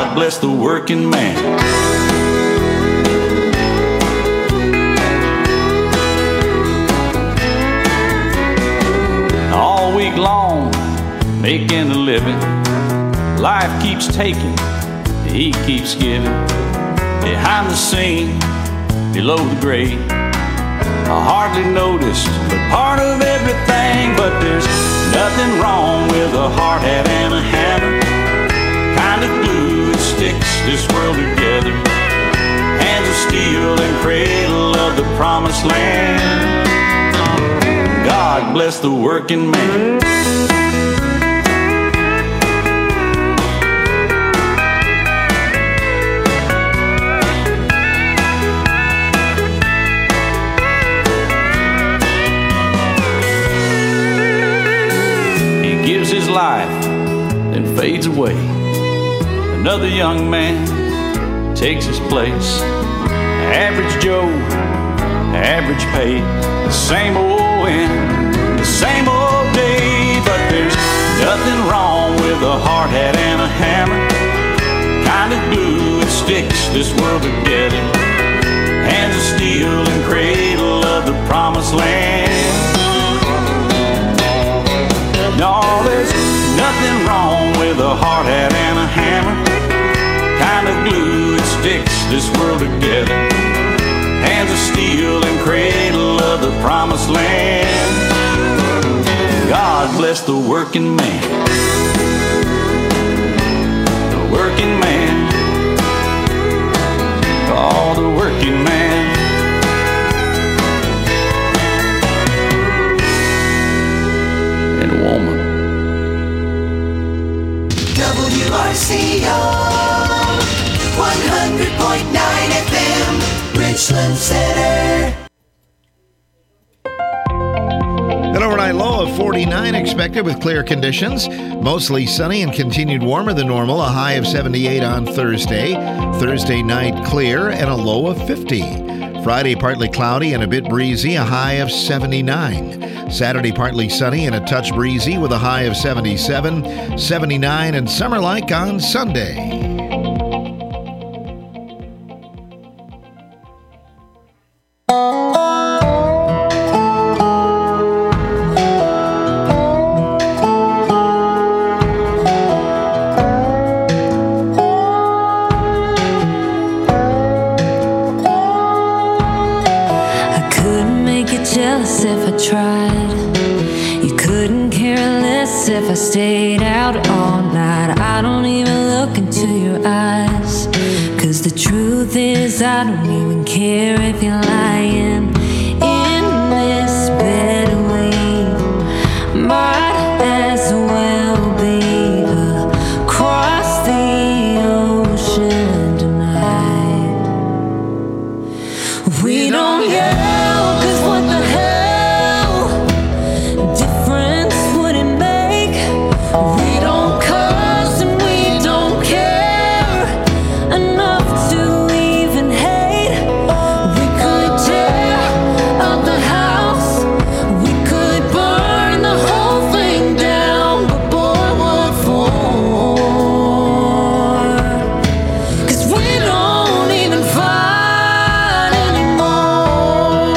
God bless the working man. All week long, making a living. Life keeps taking, he keeps giving. Behind the scene, below the grade, I hardly noticed, but part of everything. But there's nothing wrong with a hard hat and a hammer. Kind of glue that sticks this world together. Hands of steel and cradle of the promised land. God bless the working man. His life then fades away. Another young man takes his place. Average Joe, average pay, the same old end, the same old day. But there's nothing wrong with a hard hat and a hammer. Kind of glue that sticks this world together. Hands of steel and cradle of the promised land. No, there's nothing wrong with a hard hat and a hammer. Kind of glue that sticks this world together. Hands of steel and cradle of the promised land. God bless the working man. The working man. Oh, the working man. Woman. WRCO 100.9 FM, Richland Center. An overnight low of 49 expected with clear conditions. Mostly sunny and continued warmer than normal. A high of 78 on Thursday. Thursday night clear and a low of 50. Friday partly cloudy and a bit breezy, a high of 79. Saturday partly sunny and a touch breezy with a high of 77, 79 and summer-like on Sunday. If I stayed out all night, I don't even look into your eyes. 'Cause the truth is I don't even care if you're lying in this bed we might as well be across the ocean tonight. We don't yell 'cause what the hell difference would it make? We don't cuss and we don't care enough to even hate. We could tear up the house, we could burn the whole thing down, but boy, what for? 'Cause we don't even fight anymore.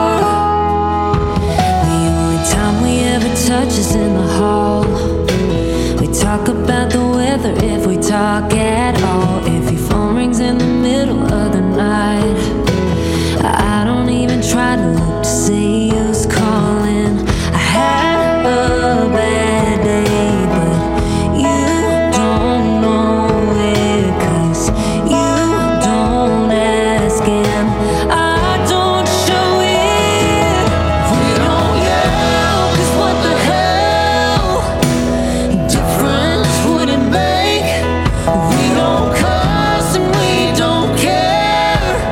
The only time we ever touch is in the hall. We talk about the weather if we talk at all. If your phone rings in the middle of the night, I don't even try to look to see who's calling. I had a bad day, but you don't know it, 'cause you don't ask and I don't show it. We don't yell 'cause what the hell difference would it make? We don't cuss and we don't care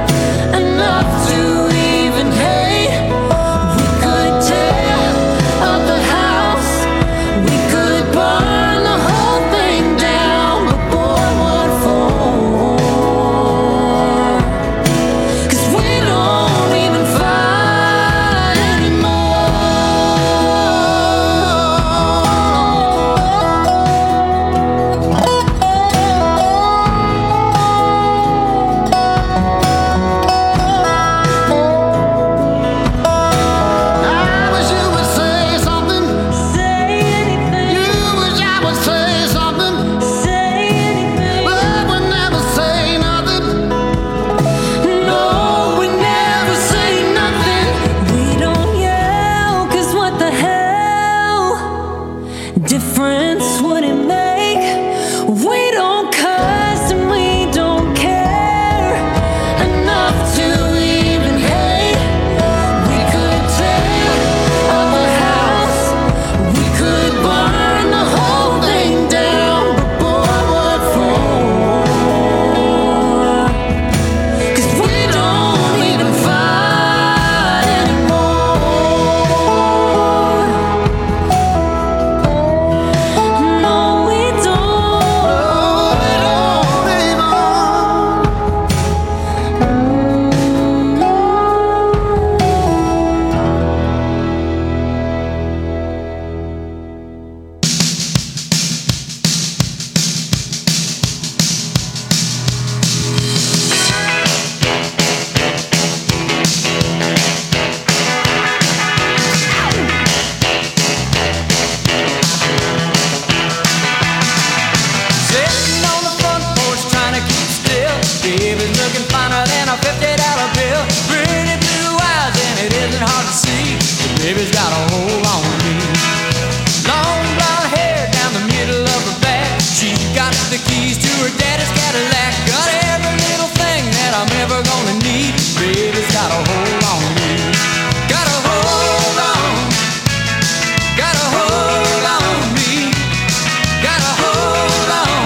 Baby's got a hold on me. Long blonde hair down the middle of her back. She's got the keys to her daddy's Cadillac. Got every little thing that I'm ever gonna need. Baby's got a hold on me. Got a hold on. Got a hold on me. Got a hold on.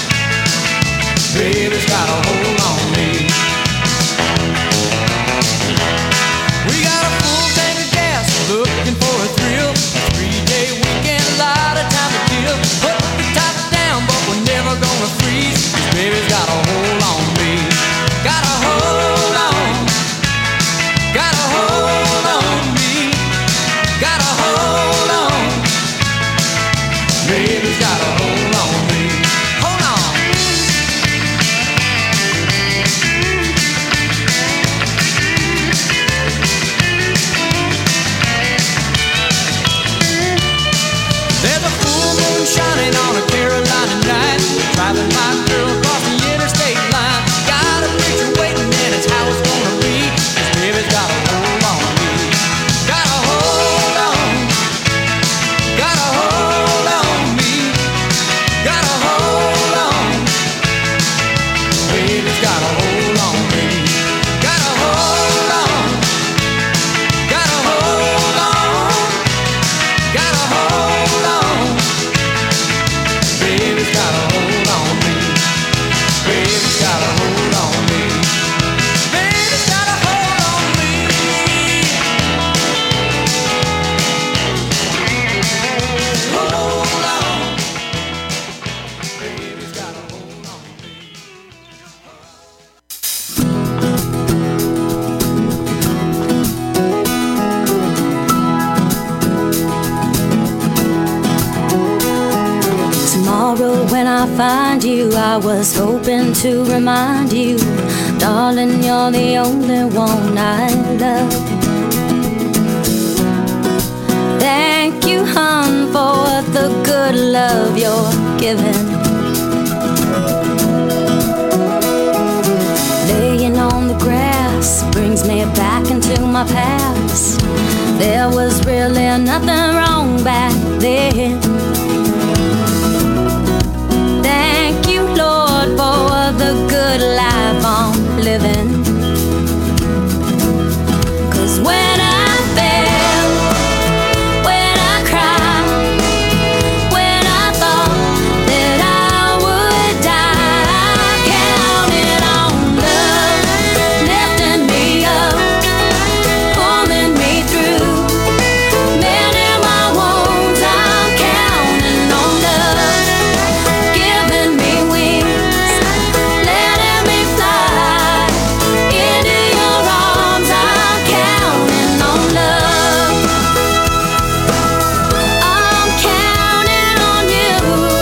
Baby's got a hold on me. We got a full tank of gas, looking for a thrill. A 3-day weekend, a lot of time to kill. Put the top down, but we're never gonna freeze. 'Cause baby's got a hold on me. Got a hold on. Got a hold on me. Got a hold on. Baby's got a hold on me. Hold on. There's a full moon shining on a Carolina night. Driving my girl across the interstate line. Got a picture waiting and it's how it's gonna be. 'Cause baby's got a hold on me. Got a hold on. Got a hold on me. Got a hold on. Baby's got a hold on me. Got a hold on. Got a hold on. Got a hold on. Baby's got a hold on me. Baby's got a hold on me. Baby's got a hold on me. Hold on. Baby's got a hold on me. Tomorrow when I find you, I was hoping to remind you, darling, you're the only one I love. Thank you, hon, for the good love you're giving. Laying on the grass brings me back into my past. There was really nothing wrong back then. Thank you, Lord, for the good life I'm living. 'Cause when I fell, when I cried, when I thought that I would die, I counted on love, lifting me up, pulling me through, mending my wounds. I'm counting on love, giving me wings, letting me fly into your arms. I'm counting on love. I'm counting on you.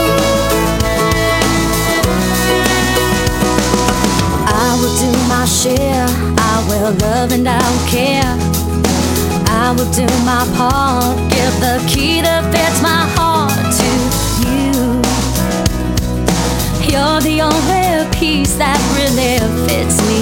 I will do my share. I will love and I will care. I will do my part. Give the key that fits my heart to you. You're the only piece that really fits me.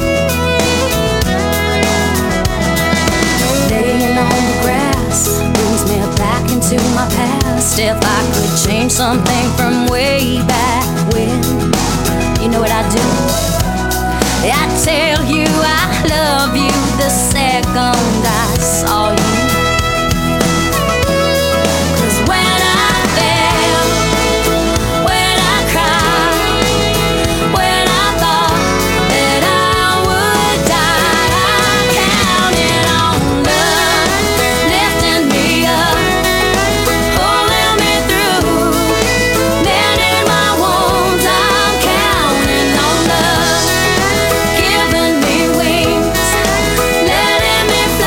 Laying on the grass brings me back into my past. If I could change something from way back when, you know what I'd do? I'd tell you I love you the second I saw you. 'Cause when I fell, when I cried, when I thought that I would die, I counted on love, lifting me up, pulling me through, mending my wounds. I'm counting on love, giving me wings, letting me fly.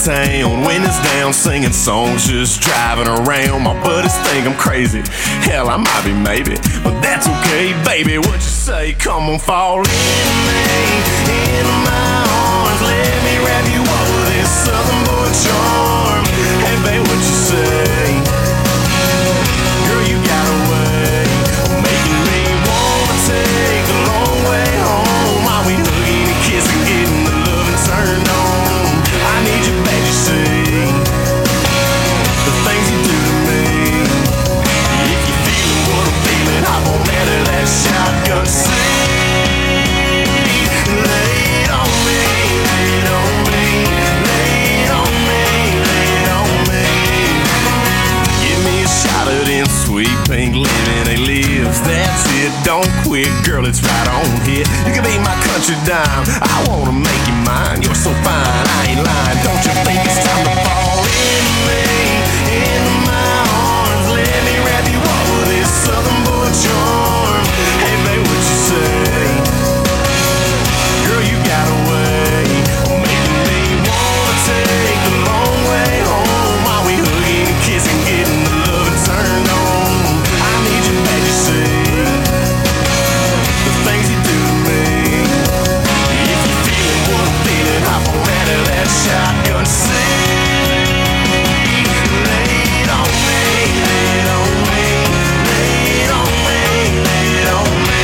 town, windows down, singing songs, just driving around. My buddies think I'm crazy, hell I might be maybe, but that's okay, baby, what you say? Come on, fall in me, into my arms, let me wrap you up with this southern boy charm. Hey babe, what you say? Girl, you got a way of making me wanna take the long way home. While we hugging and kissing, getting the loving turned on. I need you, babe, you see the things you do to me. If you're feeling what I'm feeling, hop on out of that shotgun seat. Lay it on me, lay it on me, lay it on me, lay it on me. Give me a shot of them sweet pink living they lives. That's it, don't quit, girl, it's right on here. You can be my country dime, I wanna make you mine. You're so fine, I ain't lying. Don't you think it's time to fall in me, into my arms? Let me wrap you up with this southern boy charm. Hey babe, what you say? Girl, you got a way of making me wanna take the long way home. While we hugging and kissing, getting the love turned on. I need you, babe, you see the things you do to me. If you're feeling what I'm feeling, hop on out of that shotgun seat. Lay it on me, lay it on me, lay it on me, lay it on me.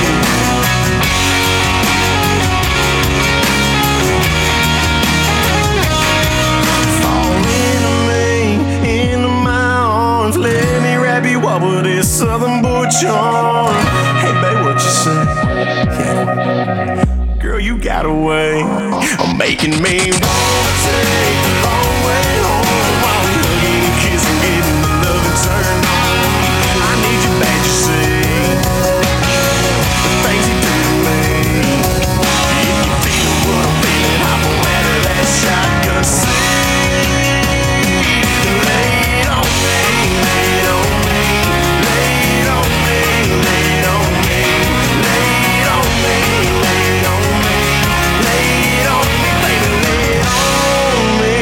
Fall into me, into my arms, let me wrap you up with this southern boy charm. Hey babe, what you say? Yeah. Girl, you got a way of making me wanna take the long way home. While we hugging and kissing, getting the loving turned on. I need you, babe, you see the things you do to me. If you're feeling what I'm feeling, hop on out of that shotgun seat. Lay it on me, lay it on me, lay it on me, lay it on me, lay it on me, lay it on me, lay it on me, baby, lay it on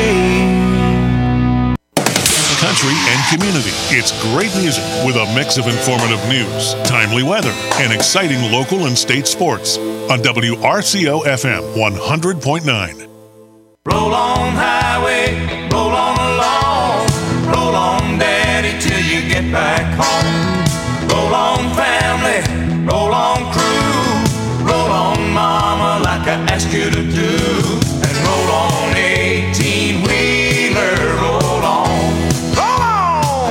me. Country and community. It's great music with a mix of informative news, timely weather, and exciting local and state sports on WRCO FM 100.9. Roll on highway, roll on along, roll on daddy till you get back home. Roll on family, roll on crew, roll on mama like I asked you to do. And roll on 18-wheeler, roll on, roll on.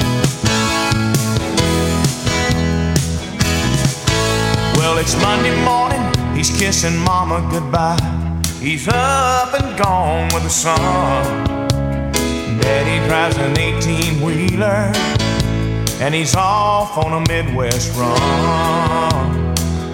Well, it's Monday morning, he's kissing mama goodbye. He's up and gone with the sun. Daddy drives an 18-wheeler, and he's off on a Midwest run.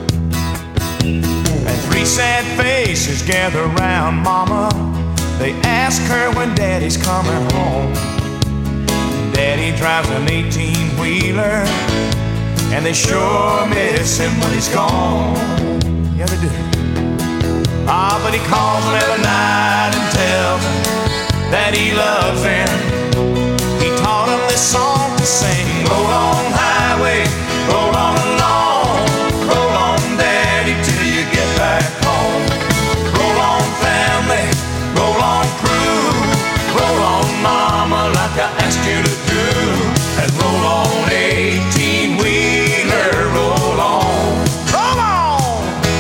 And three sad faces gather round mama. They ask her when daddy's coming home. Daddy drives an 18-wheeler, and they sure miss him when he's gone. Yeah, they do. Ah, but he calls them every night and tells them that he loves them. He taught them this song to sing. Roll on highway, roll on along, roll on daddy till you get back home. Roll on family, roll on crew, roll on mama like I asked you to do. And roll on 18-wheeler, roll on, roll on.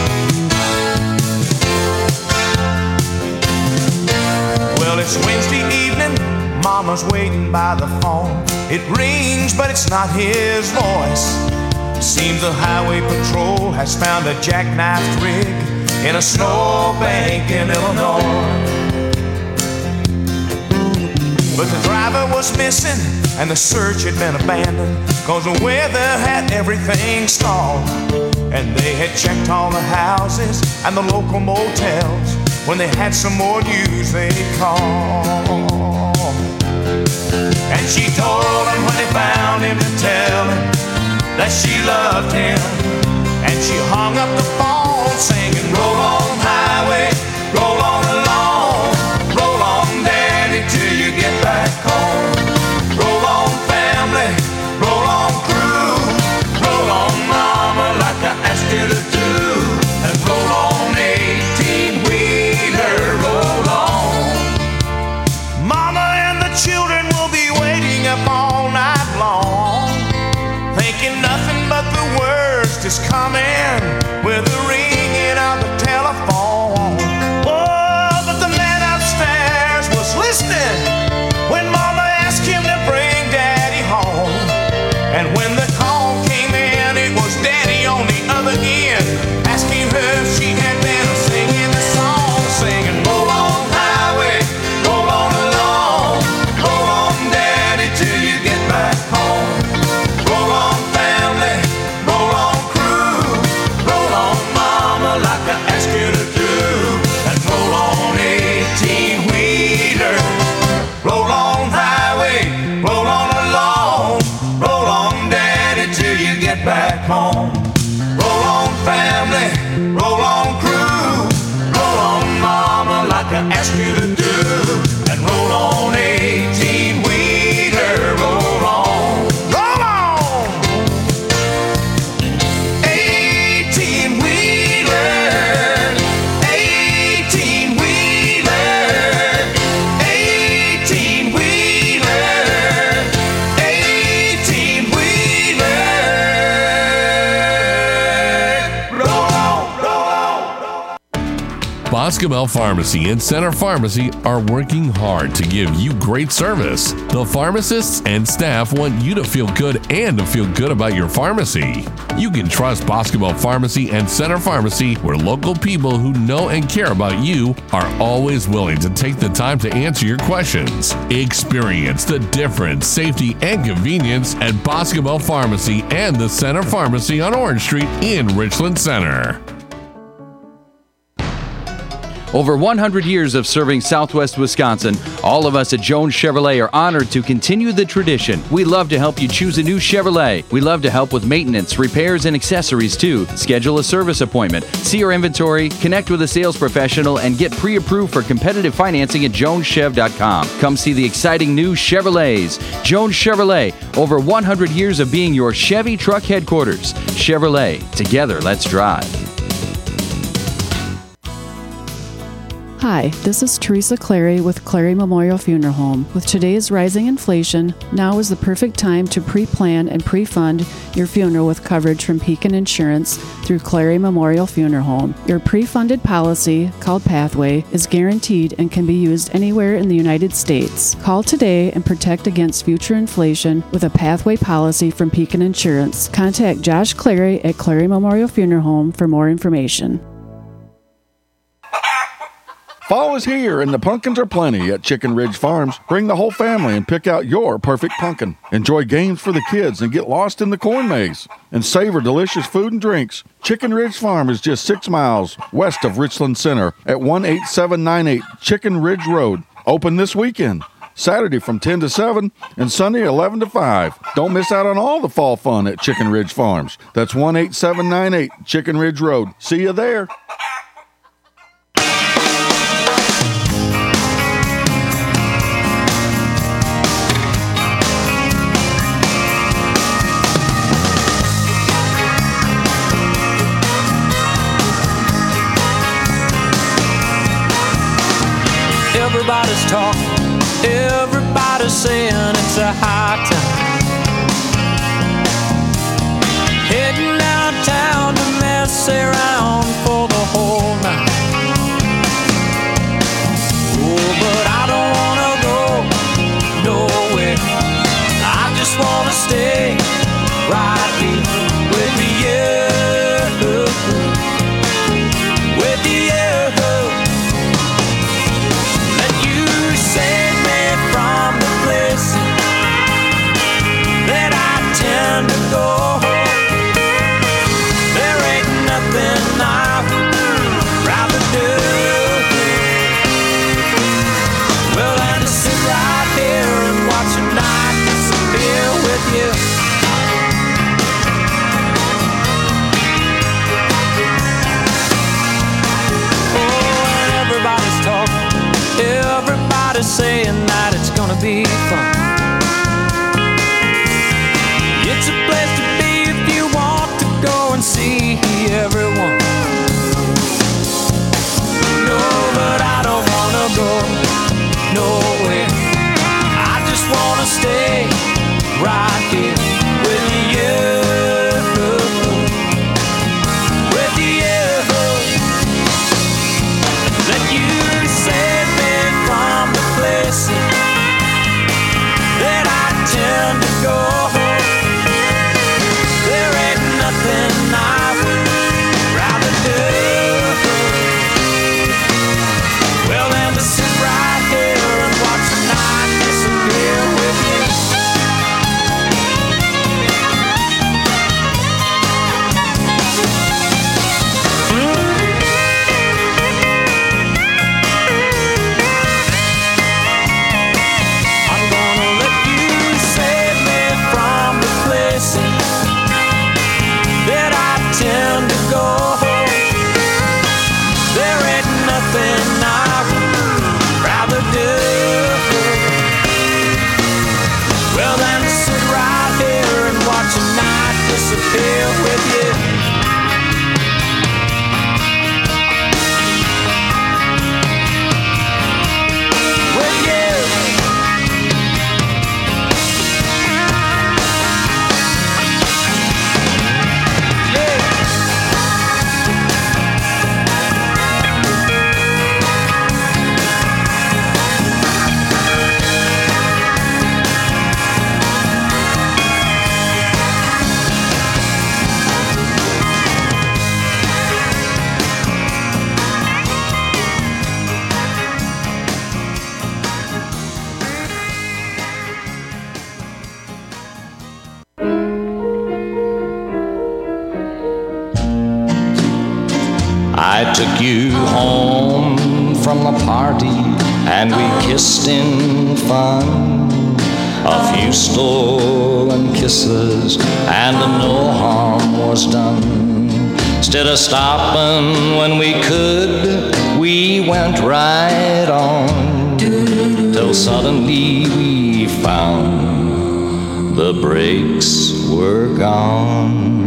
Well, it's Wednesday evening, mama's waiting by the phone. It rings, but it's not his voice. Seems the highway patrol has found a jackknifed rig in a snowbank in Illinois. But the driver was missing and the search had been abandoned, 'cause the weather had everything stalled. And they had checked all the houses and the local motels. When they had some more news they called. And she told him when they found him to tell him that she loved him. And she hung up the phone singing, roll on highway, roll on along, roll on daddy is coming with the ringing of the telephone. Oh, but the man upstairs was listening when Mama asked him to bring Daddy home. And when the call came in, it was Daddy on the other end, asking her if she had been singing the song, singing, roll on highway, roll on along, roll on Daddy till you get back home. Roll on family, roll on crew, roll on Mama like I asked you to do, and roll on 18-wheeler, roll on highway, roll on along, roll on Daddy till you get back home. Roll on family, roll on crew, roll on Mama like I asked you to do, and roll on 18-wheeler, roll on, roll on, 18-wheeler, 18-wheeler, 18-wheeler, 18-wheeler, roll on, roll on. Boscobel Pharmacy and Center Pharmacy are working hard to give you great service. The pharmacists and staff want you to feel good and to feel good about your pharmacy. You can trust Boscobel Pharmacy and Center Pharmacy, where local people who know and care about you are always willing to take the time to answer your questions. Experience the difference, safety, and convenience at Boscobel Pharmacy and the Center Pharmacy on Orange Street in Richland Center. Over 100 years of serving Southwest Wisconsin, all of us at Jones Chevrolet are honored to continue the tradition. We love to help you choose a new Chevrolet. We love to help with maintenance, repairs, and accessories too. Schedule a service appointment, see our inventory, connect with a sales professional, and get pre-approved for competitive financing at joneschev.com. Come see the exciting new Chevrolets. Jones Chevrolet, over 100 years of being your Chevy truck headquarters. Chevrolet, together let's drive. Hi, this is Teresa Clary with Clary Memorial Funeral Home. With today's rising inflation, now is the perfect time to pre-plan and pre-fund your funeral with coverage from Pekin Insurance through Clary Memorial Funeral Home. Your pre-funded policy, called Pathway, is guaranteed and can be used anywhere in the United States. Call today and protect against future inflation with a Pathway policy from Pekin Insurance. Contact Josh Clary at Clary Memorial Funeral Home for more information. Fall is here and the pumpkins are plenty at Chicken Ridge Farms. Bring the whole family and pick out your perfect pumpkin. Enjoy games for the kids and get lost in the corn maze. And savor delicious food and drinks. Chicken Ridge Farm is just 6 miles west of Richland Center at 18798 Chicken Ridge Road. Open this weekend. Saturday from 10 to 7 and Sunday 11 to 5. Don't miss out on all the fall fun at Chicken Ridge Farms. That's 18798 Chicken Ridge Road. See you there. Everybody's talking, everybody's saying it's a high time. Heading downtown to mess around for the whole night. Oh, but I don't wanna go nowhere. I just wanna stay right here with you. With you. Save me from the place that I tend to go. There ain't nothing I'd rather do. Well, than to sit right here and watch the night disappear with you. Oh, and everybody's talking. Everybody's saying that it's gonna be fun. It's a place to be if you want to go and see everyone. No, but I don't wanna go nowhere. I just wanna stay right here with you. with you. With you. I took you home from the party and we kissed in fun. A few stolen kisses and no harm was done. Instead of stopping when we could, we went right on till suddenly we found the brakes were gone.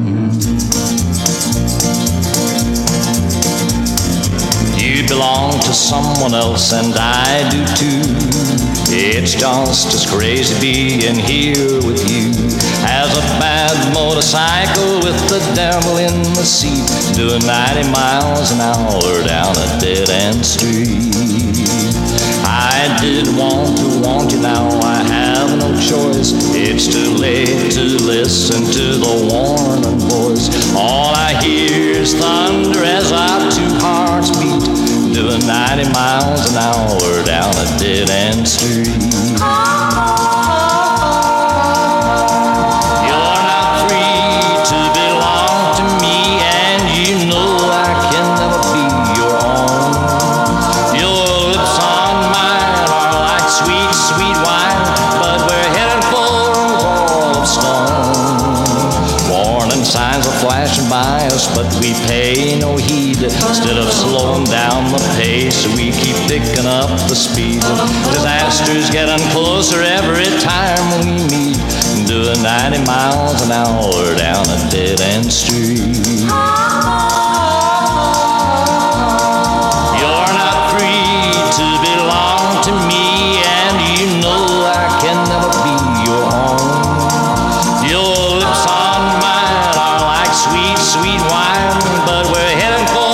You belong to someone else and I do too. It's just as crazy being here with you as a bad motorcycle with the devil in the seat, doing 90 miles an hour down a dead-end street. I did want you, now I have no choice. It's too late to listen to the warning voice. All I hear is thunder as our two hearts beat, doing 90 miles an hour down a dead-end street. You're not free to belong to me, and you know I can never be your own. Your lips on mine are like sweet, sweet wine, but we're headed for a wall of stone. Warning signs are flashing by us, but we pay no heed. Instead of slowing down the pace, we keep picking up the speed. Disaster's getting closer every time we meet, doing 90 miles an hour down a dead-end street. You're not free to belong to me, and you know I can never be your own. Your lips on mine are like sweet, sweet wine, but we're heading for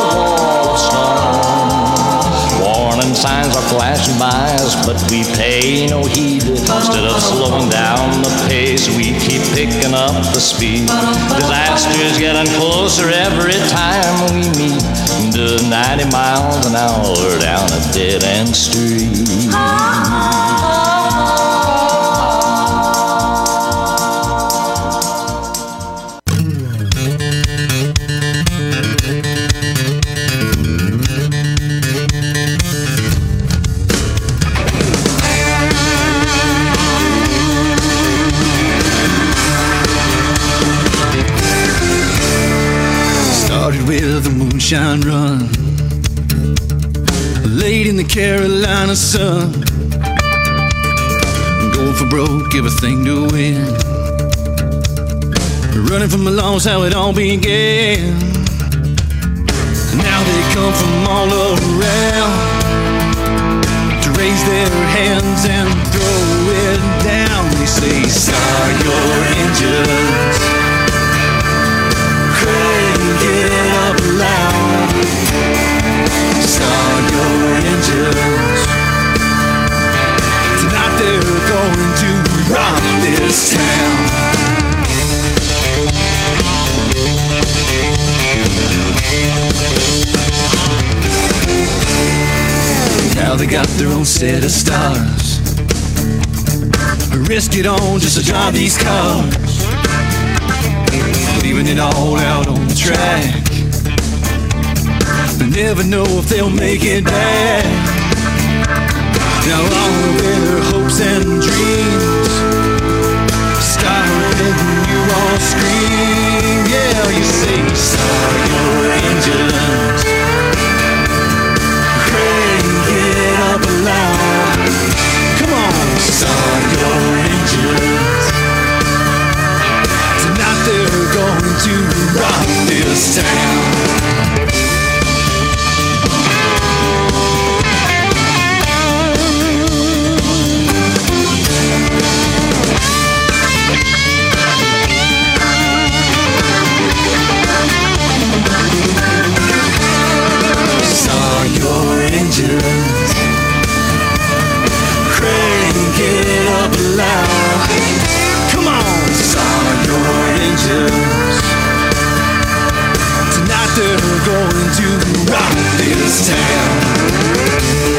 signs are flashing by us, but we pay no heed. Instead of slowing down the pace, we keep picking up the speed. Disaster's getting closer every time we meet, doing 90 miles an hour down a dead-end street. With a moonshine run, late in the Carolina sun, going for broke, everything to win, running from the loss, how it all began. Now they come from all around to raise their hands and throw it down. They say, start your engines, crank it up loud. Start your engines. Tonight they're going to rock this town. Now they got their own set of stars, risk it all just to drive these cars, leaving it all out on the track. They never know if they'll make it back. Now all of their hopes and dreams start making you all scream. Yeah, you say, start your engines, crank it up loud. Come on, start your engines. Tonight they're going going to rock this town. Saw your engines cranking it up loud. Come on, saw your engines. Tonight they're going to rock this town.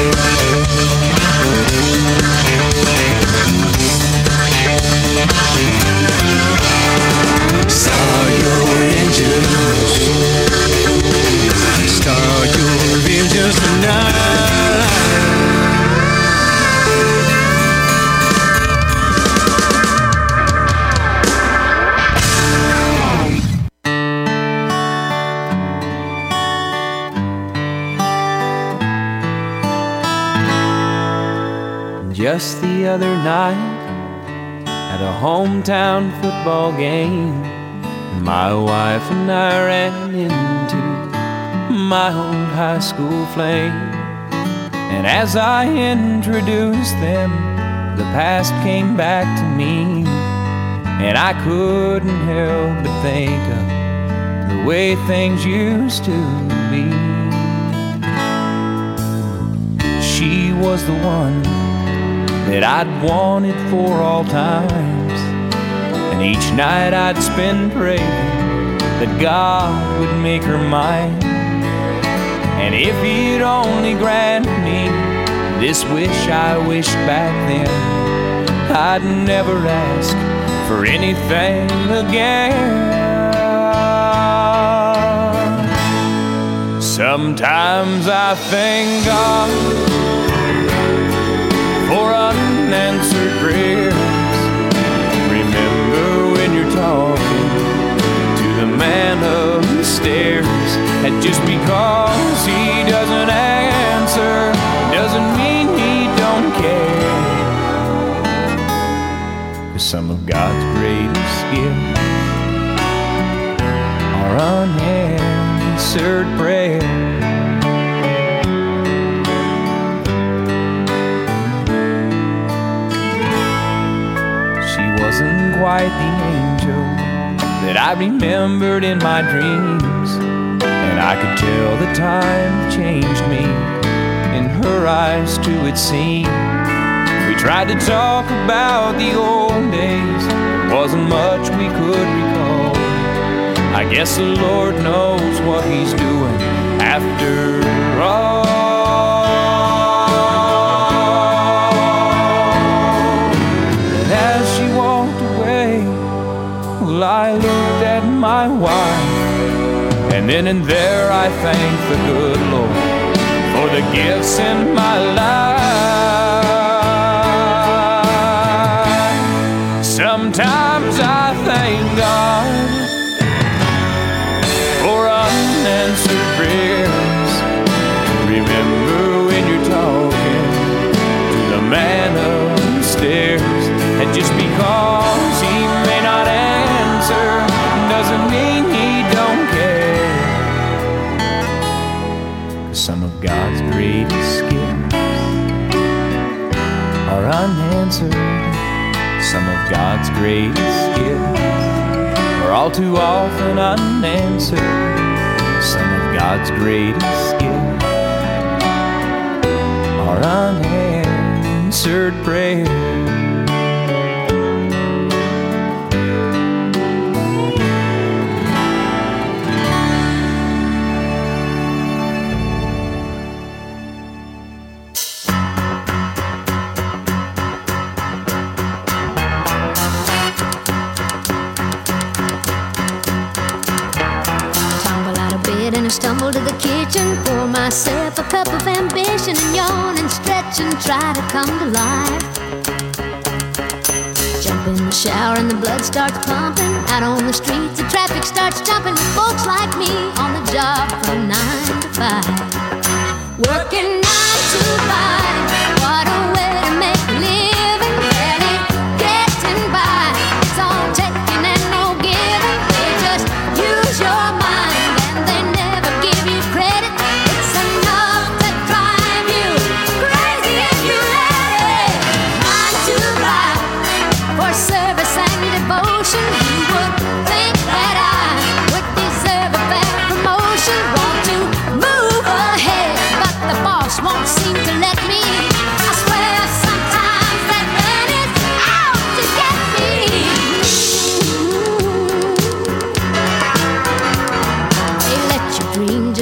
Saw your engines. Start your engines tonight. Just the other night, at a hometown football game, my wife and I ran into my old high school flame. And as I introduced them, the past came back to me, and I couldn't help but think of the way things used to be. She was the one that I'd wanted for all times, and each night I'd spend praying that God would make her mine. And if He'd only grant me this wish I wished back then, I'd never ask for anything again. Sometimes I thank God for unanswered prayers. Remember when you're talking to the man upstairs, and just because he doesn't answer doesn't mean he don't care. 'Cause some of God's greatest gifts are unanswered prayers. Wasn't quite the angel that I remembered in my dreams, and I could tell the time changed me. In her eyes too it seemed. We tried to talk about the old days, there wasn't much we could recall. I guess the Lord knows what He's doing after all. I looked at my wife, and then and there I thanked the good Lord for the gifts in my life. Sometimes I thank God for unanswered prayers. Remember when you're talking to the man upstairs, and just because he may not answer doesn't mean he don't care. 'Cause some of God's greatest gifts are unanswered. Some of God's greatest gifts are all too often unanswered. Some of God's greatest gifts are unanswered prayers. And I stumble to the kitchen, pour myself a cup of ambition, and yawn and stretch and try to come to life. Jump in the shower and the blood starts pumping. Out on the streets the traffic starts jumping, with folks like me on the job from 9 to 5. Working 9 to 5, what a way to make a living. Barely getting by, it's all taking and no giving. They just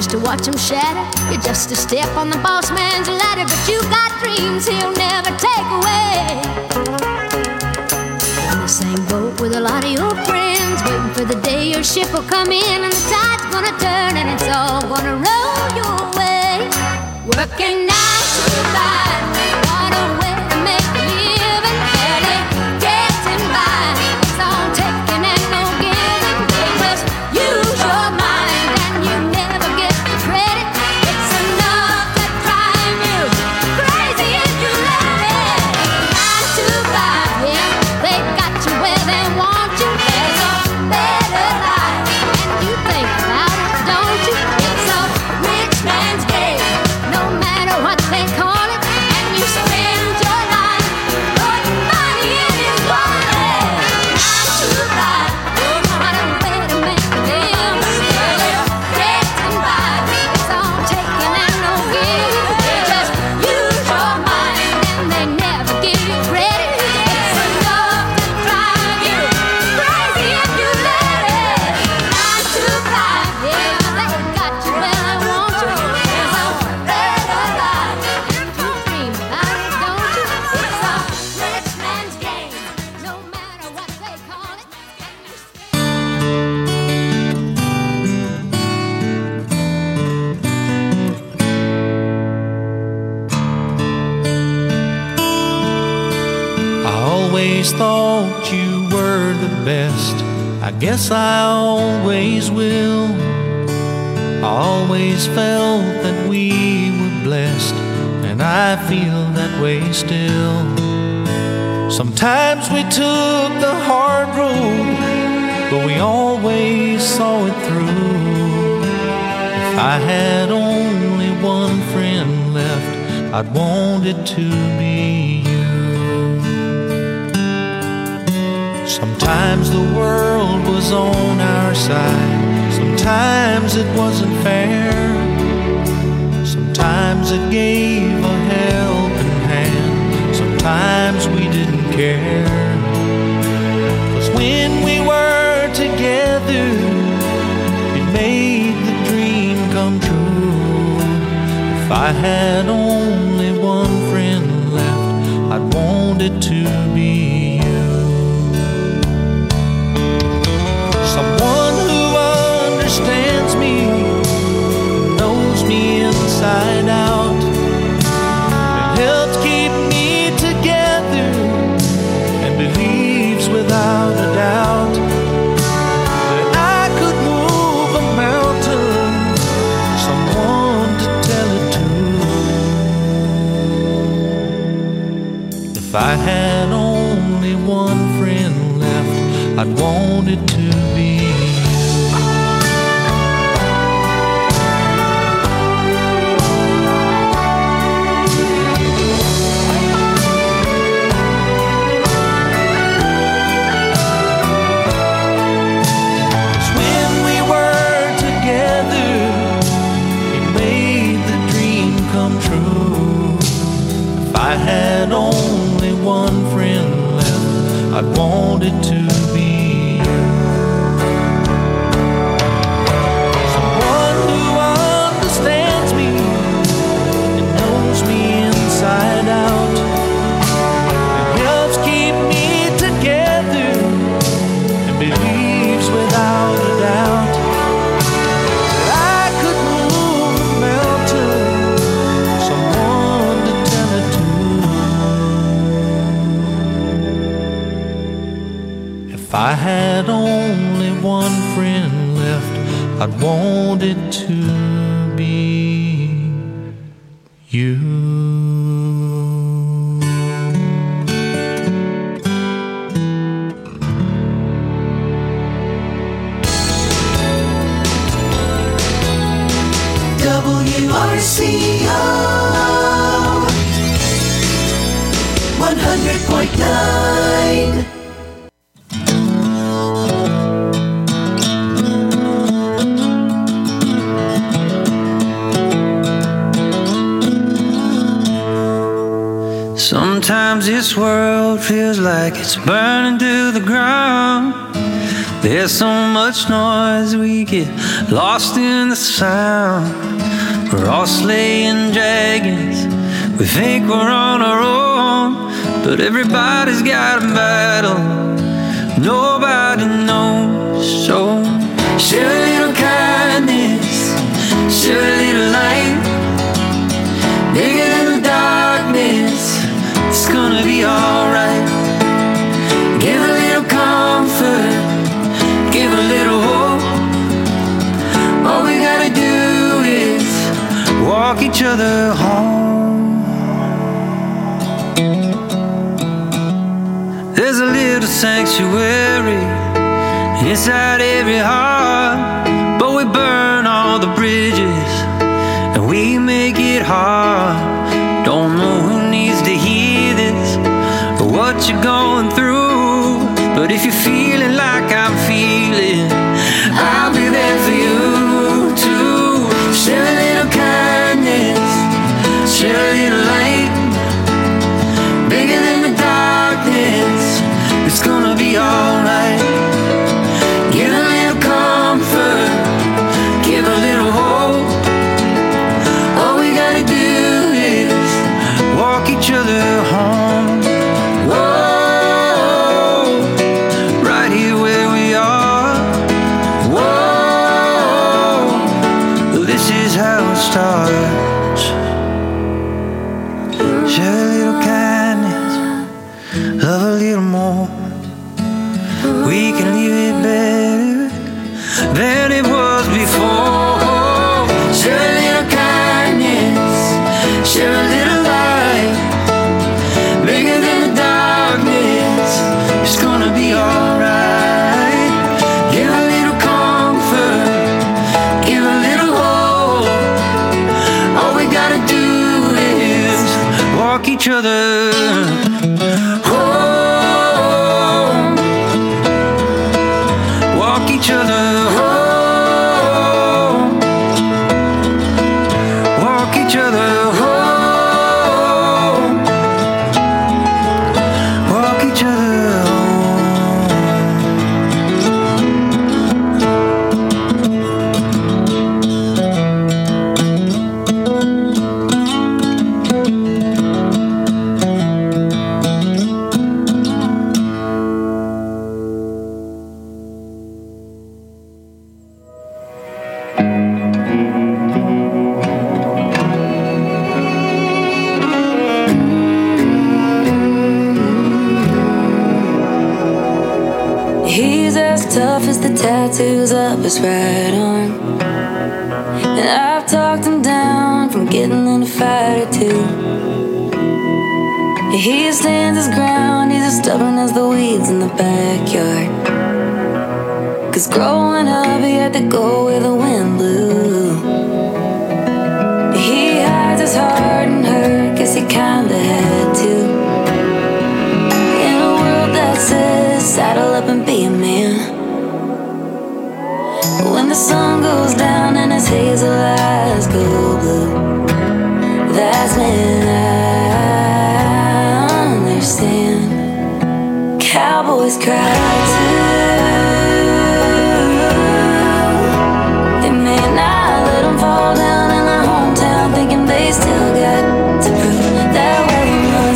just to watch them shatter. You're just a step on the boss man's ladder, but you got dreams he'll never take away. In the same boat with a lot of your friends, waiting for the day your ship will come in and the tide's gonna turn and it's all gonna roll your way. Working 9 to 5, what a way to make a living, barely getting by. It's all taking and no giving. They just use your mind and you never get the credit. It's enough to drive you crazy if you let it. 9 to 5, yeah, they got you where they want you. There's a better life, and you think about it, don't you? It's a rich man's game, no matter what they call it. And you spend your life putting money in his wallet. 9 to 5, what a way to make a living. Barely getting by. It's all taking and no giving. They just use your mind and they never give you credit. It's enough to drive you crazy if you let it. 9 to 5, yeah, they got you where they want you. There's a better life, and you dream about it, don't you? It's a rich man's game, no matter what they call it. I always thought you were the best. I guess I always will. I always felt that we were blessed, and I feel that way still. Sometimes we took the hard road, but we always saw it through. If I had only one friend left, I'd want it to be you. Sometimes the world was on our side, sometimes it wasn't fair. Sometimes it gave a helping hand, sometimes we didn't care. 'Cause when we were together, it made the dream come true. If I had only one friend left, I'd want it to be you. Someone who understands me, knows me inside out, and helps keep me together, and believes without a doubt that I could move a mountain. Someone to tell it to. If I had only one friend left, I'd want it to be you. When we were together, it made the dream come true. If I had only one friend left, I'd want it to be you. Someone who understands me and knows me inside out, and helps keep me together, and believes without a doubt that I could move a mountain. Someone to tell it to. If I had only one friend left, I'd want it to be you. WRCO 100.9. Sometimes this world feels like it's burning to the ground. There's so much noise, we get lost in the sound. We're all slaying dragons, we think we're on our own, but everybody's got a battle nobody knows. So share a little kindness, share a little light, bigger than the darkness, it's gonna be alright. Give a little comfort, give a little hope. All we gotta do is walk each other home. There's a little sanctuary inside every heart, but we burn all the bridges and we make it hard. Don't know who needs to hear this or what you're going through, but if you're feeling like I'm feeling, I'll be there for you too. Share a little kindness, share a little light, bigger than the darkness, it's gonna be alright. Give a little comfort, give a little hope. All we gotta do is walk each other home. Whoa, right here where we are. Whoa, this is how it starts. Share a little kindness, love a little more. We can leave it better than it was before. Share a little kindness, share a little light, bigger than the darkness, it's gonna be alright. Give a little comfort, give a little hope. All we gotta do is walk each other home. Walk each other home. Walk each other home. Walk each other He's as tough as the tattoos up his right arm, and I've talked him down from getting in a fight or two. He stands his ground, he's as stubborn as the weeds in the backyard. 'Cause growing up he had to go where the wind blew. He hides his heart and hurt, guess he kinda had to. In a world that says saddle up and be a man, when the sun goes down and his hazel eyes go blue, that's when I understand. Cowboys cry too. They may not let them fall down in their hometown, thinking they still got to prove that weather runs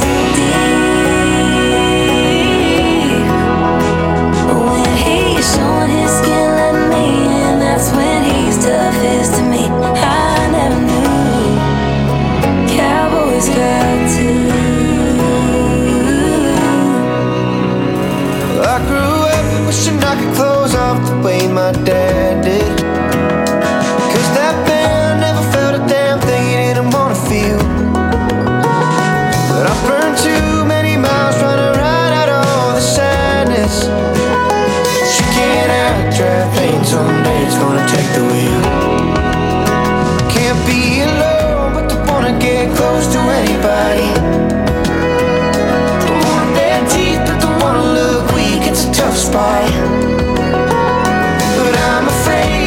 deep. But when he's showing his skin, letting me in, that's when he's toughest to me. I never knew cowboys cry too. I grew up wishing I could close off the way my dad did, 'cause that man never felt a damn thing he didn't want to feel. But I burned too many miles trying to ride out all the sadness. You can't out-drive pain, someday it's gonna take the wheel. Can't be alone, but don't wanna get close to anybody. Don't want bad teeth, but don't wanna look weak, it's a tough spot. But I'm afraid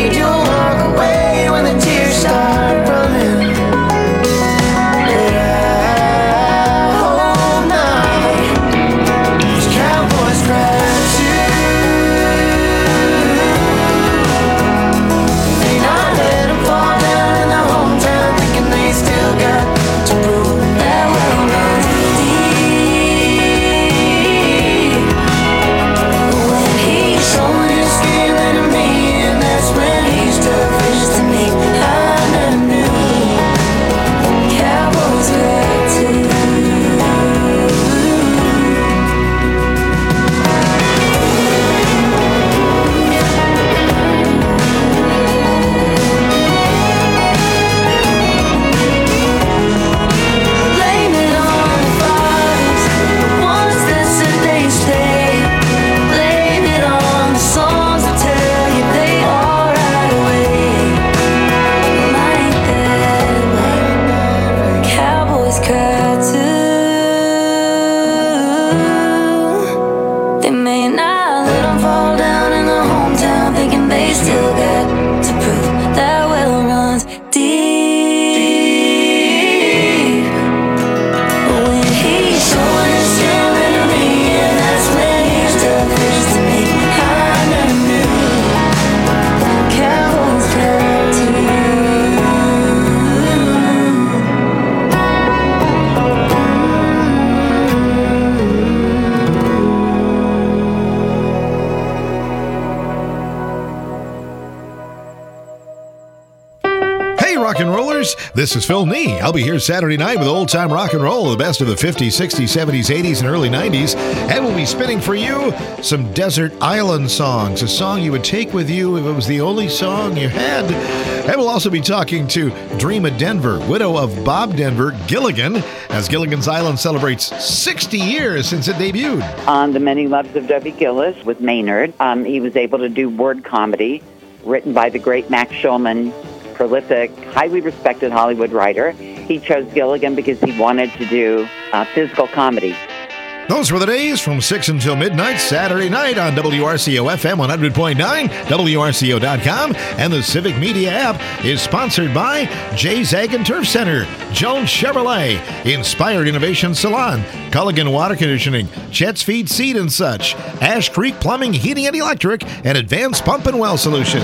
rock and rollers, this is Phil Nee. I'll be here Saturday night with old time rock and roll, the best of the 50s, 60s, 70s, 80s, and early 90s. And we'll be spinning for you some desert island songs, a song you would take with you if it was the only song you had. And we'll also be talking to Dream of Denver, widow of Bob Denver, Gilligan, as Gilligan's Island celebrates 60 years since it debuted. On The Many Loves of Debbie Gillis with Maynard, he was able to do word comedy written by the great Max Shulman, prolific, highly respected Hollywood writer. He chose Gilligan because he wanted to do physical comedy. Those were the days from 6 until midnight, Saturday night on WRCO FM 100.9, WRCO.com, and the Civic Media app is sponsored by Jay's Ag and Turf Center, Jones Chevrolet, Inspired Innovation Salon, Culligan Water Conditioning, Chet's Feed Seed and Such, Ash Creek Plumbing, Heating and Electric, and Advanced Pump and Well Solutions.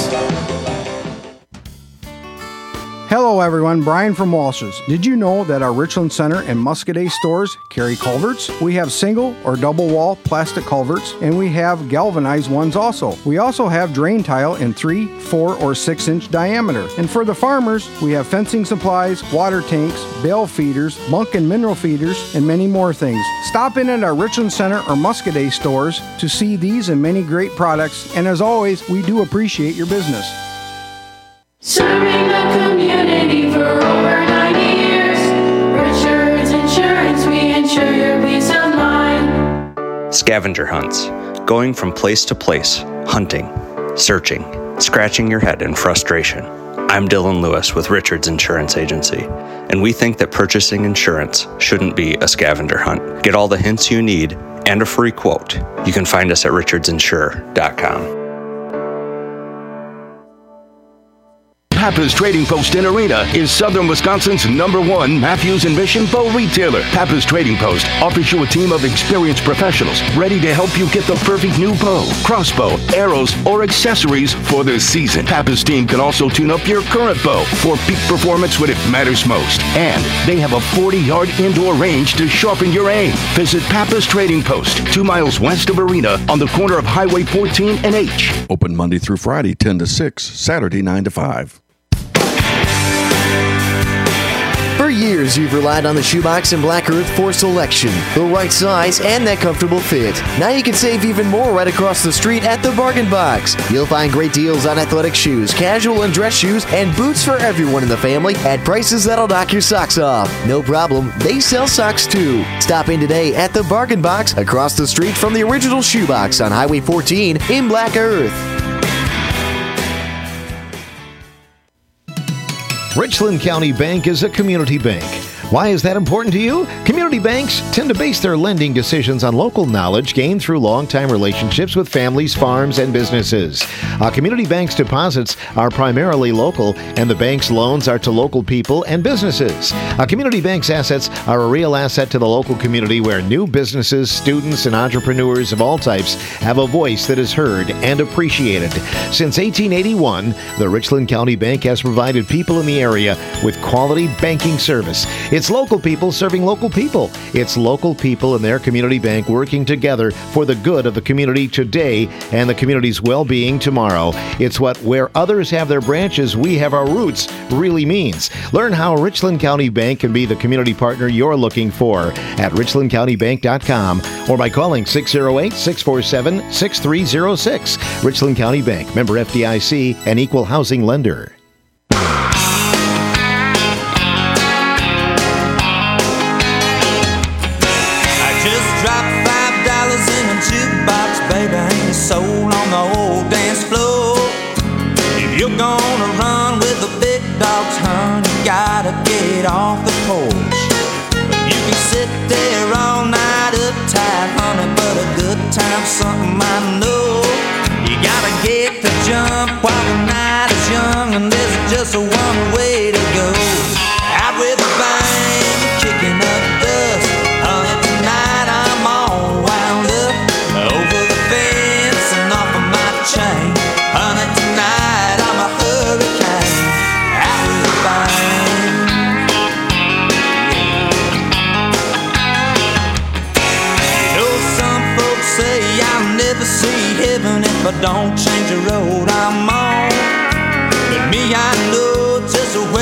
Hello everyone, Brian from Walsh's. Did you know that our Richland Center and Muscadet stores carry culverts? We have single or double wall plastic culverts, and we have galvanized ones also. We also have drain tile in 3, 4, or 6 inch diameter. And for the farmers, we have fencing supplies, water tanks, bale feeders, bunk and mineral feeders, and many more things. Stop in at our Richland Center or Muscadet stores to see these and many great products, and as always, we do appreciate your business. Serving the community for over 90 years. Richards Insurance, we insure your peace of mind. Scavenger hunts. Going from place to place, hunting, searching, scratching your head in frustration. I'm Dylan Lewis with Richards Insurance Agency, and we think that purchasing insurance shouldn't be a scavenger hunt. Get all the hints you need and a free quote. You can find us at richardsinsure.com. Pappas Trading Post in Arena is Southern Wisconsin's #1 Matthews and Mission bow retailer. Pappas Trading Post offers you a team of experienced professionals ready to help you get the perfect new bow, crossbow, arrows, or accessories for the season. Pappas team can also tune up your current bow for peak performance when it matters most. And they have a 40-yard indoor range to sharpen your aim. Visit Pappas Trading Post, 2 miles west of Arena on the corner of Highway 14 and H. Open Monday through Friday, 10 to 6, Saturday, 9 to 5. For years, you've relied on the Shoebox and Black Earth for selection, the right size, and that comfortable fit. Now you can save even more right across the street at the Bargain Box. You'll find great deals on athletic shoes, casual and dress shoes, and boots for everyone in the family at prices that'll knock your socks off. No problem, they sell socks too. Stop in today at the Bargain Box across the street from the original Shoebox on Highway 14 in Black Earth. Richland County Bank is a community bank. Why is that important to you? Community banks tend to base their lending decisions on local knowledge gained through long-time relationships with families, farms, and businesses. Community banks' deposits are primarily local, and the bank's loans are to local people and businesses. Community bank's assets are a real asset to the local community where new businesses, students, and entrepreneurs of all types have a voice that is heard and appreciated. Since 1881, the Richland County Bank has provided people in the area with quality banking service. It's local people serving local people. It's local people and their community bank working together for the good of the community today and the community's well-being tomorrow. It's what where others have their branches, we have our roots really means. Learn how Richland County Bank can be the community partner you're looking for at richlandcountybank.com or by calling 608-647-6306. Richland County Bank, member FDIC, and equal housing lender. Soul on the old dance floor. If you're gonna run with the big dogs, hun, you gotta get off the porch. You can sit there all night uptight, honey, but a good time's something I know. You gotta get the jump while the night is young, and there's just one way to go. Out with a bang, kicking up dust, honey, tonight I'm all wound up. Over the fence and off of my chain, honey, tonight I'm a hurricane. Out with a bang. You know some folks say I'll never see heaven if I don't change the road I'm on. But me, I know just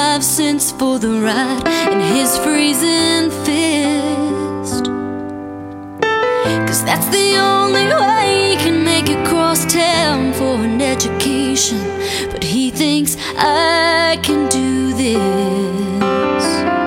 cents for the ride and his freezing fist. 'Cause that's the only way he can make it cross town for an education. But he thinks I can do this.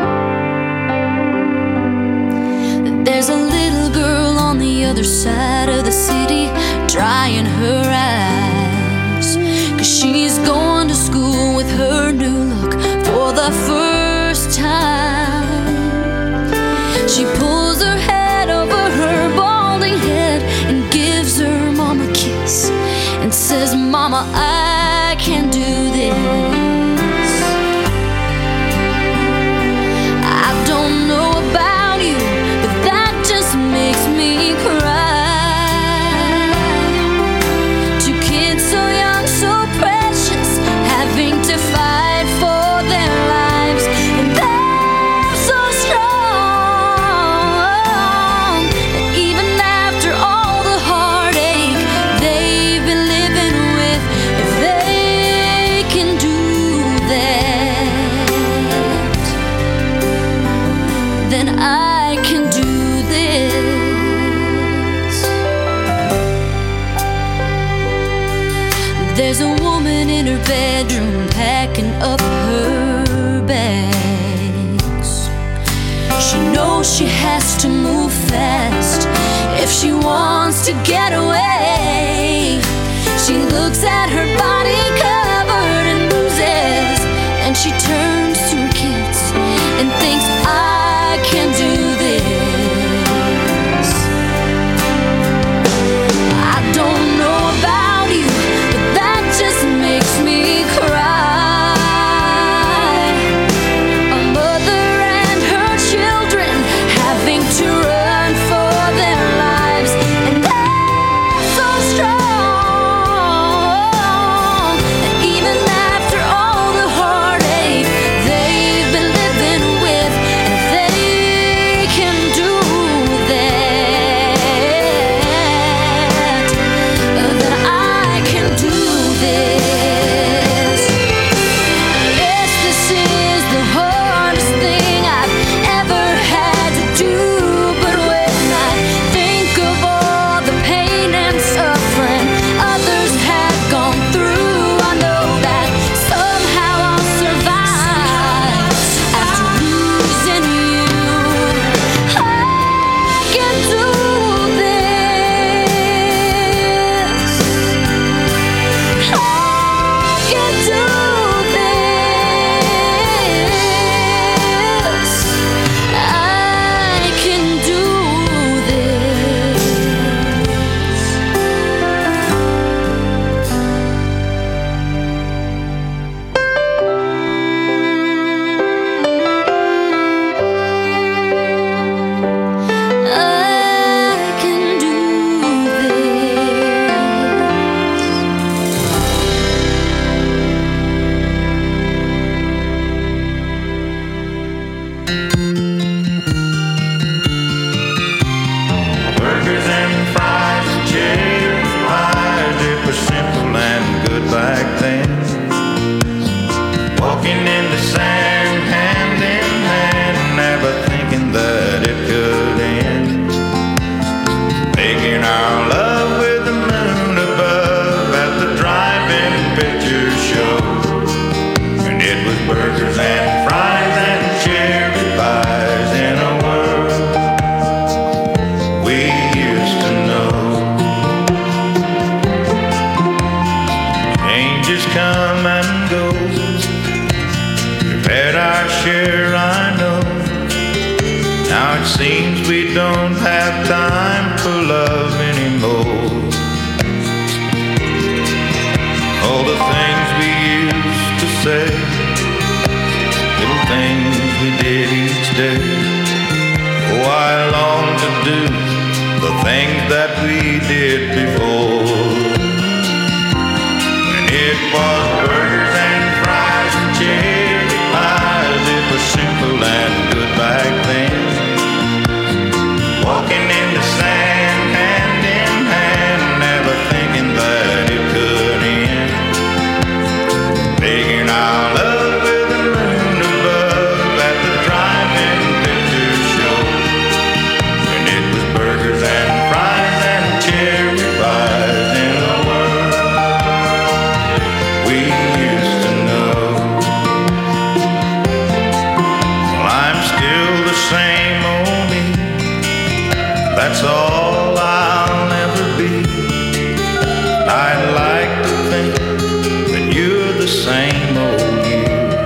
There's a little girl on the other side of the city drying her eyes, 'cause she's going to school with her new look for the first time. She pulls her head over her balding head and gives her mom a kiss and says, "Mama, I can do this." I don't know about you, but that just makes me cry. Two kids so young, so precious, having to fight for their lives, and they're so strong that even after all the heartache they've been living with, if they can do that, then I can do this. There's a woman in her bedroom packing up her bags. She knows she has to move fast if she wants to get away. She looks at her body covered in bruises, and she turns to her kids and thinks, I can do this. I don't know about you, but that just makes me cry. A mother and her children having to run for their lives, and they're so strong that even after all the heartache they've been living with, and if they can do that, then I can do this. Yes, this is the hardest thing I've ever had to do, but when I think of all the pain and suffering others have gone through, I know that somehow I'll survive after losing you. I can do this. I can do this. I can do this. I can do Burgers and fries and cherry pies, it was simple and good back then. Walking in the sand, hand in hand, never thinking that it could end. Making our love with the moon above at the drive-in picture show. And it was burgers and fries and cherry pies in a world we used to know. Changes come and go. We've had our share, I know. Now it seems we don't have time for love anymore. All the things we used to say, little things we did each day. Oh, I long to do the things that we did before. When it was burgers and fries and cherry pies, it was simple and good back then. Walking in the sand, hand in hand, never thinking that it could end. Making our love with the moon that's all I'll ever be. I'd like to think that you're the same old you.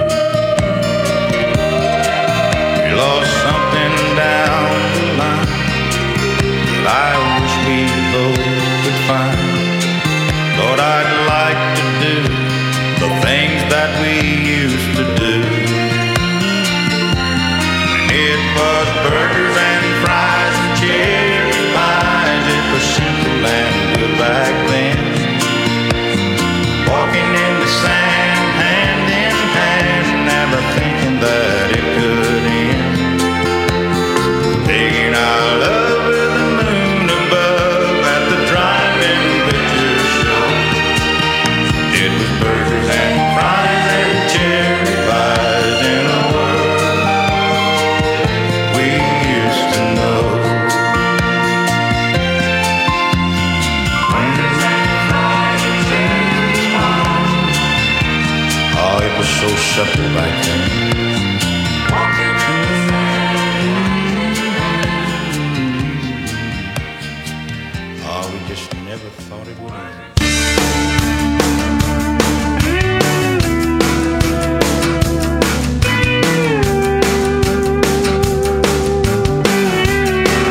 You lost something down the line that I wish we both could find. Lord, I'd like to do the things that we used to do. And it was burgers and